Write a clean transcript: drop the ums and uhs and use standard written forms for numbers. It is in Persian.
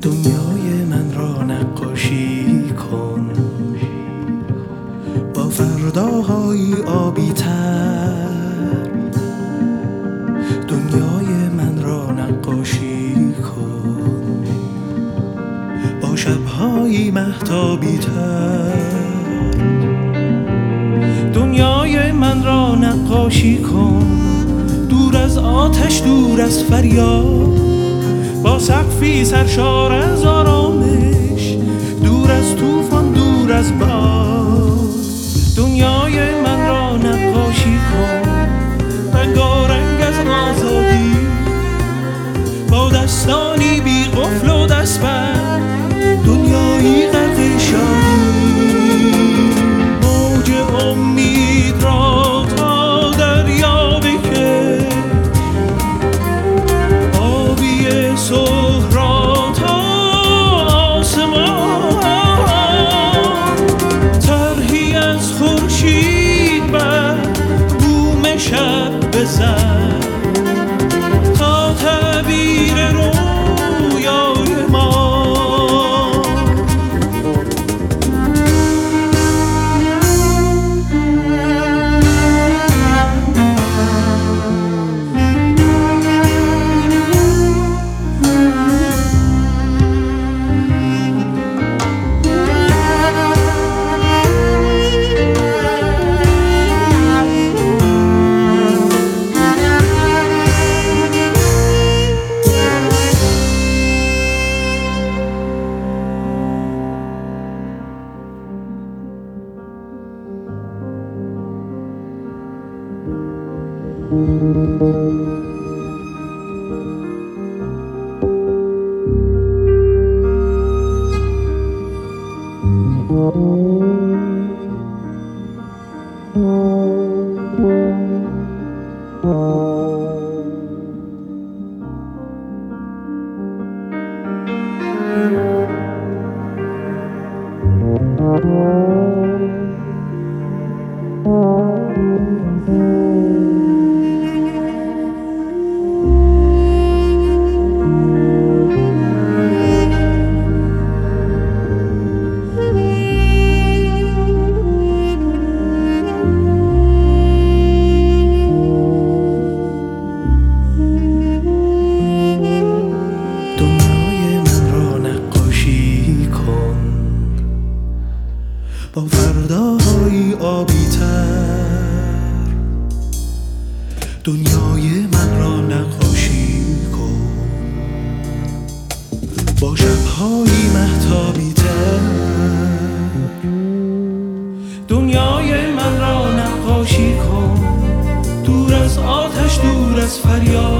دنیای من را نقاشی کن با فرداهای آبی تر. دنیای من را نقاشی کن با شبهای مهتابی تر. دنیای من را نقاشی کن دور از آتش، دور از فریاد، با سقفی سرشار از آرامش، دور از طوفان، دور از باد. دنیای من را نقاشی کن رنگارنگ از آزادی، با دستانی بی قفل و دستبند، دنیایی غرق شادی. موج امید را تا دریا بکش، آبی صبح را تا آسمان، طرحی از خورشید بر بوم شب بزن تا تعبیر رویای ما. با فرداهای آبی تر، دنیای من را نقاشی کن با شبهای مهتابی تر. دنیای من را نقاشی کن دور از آتش، دور از فریاد،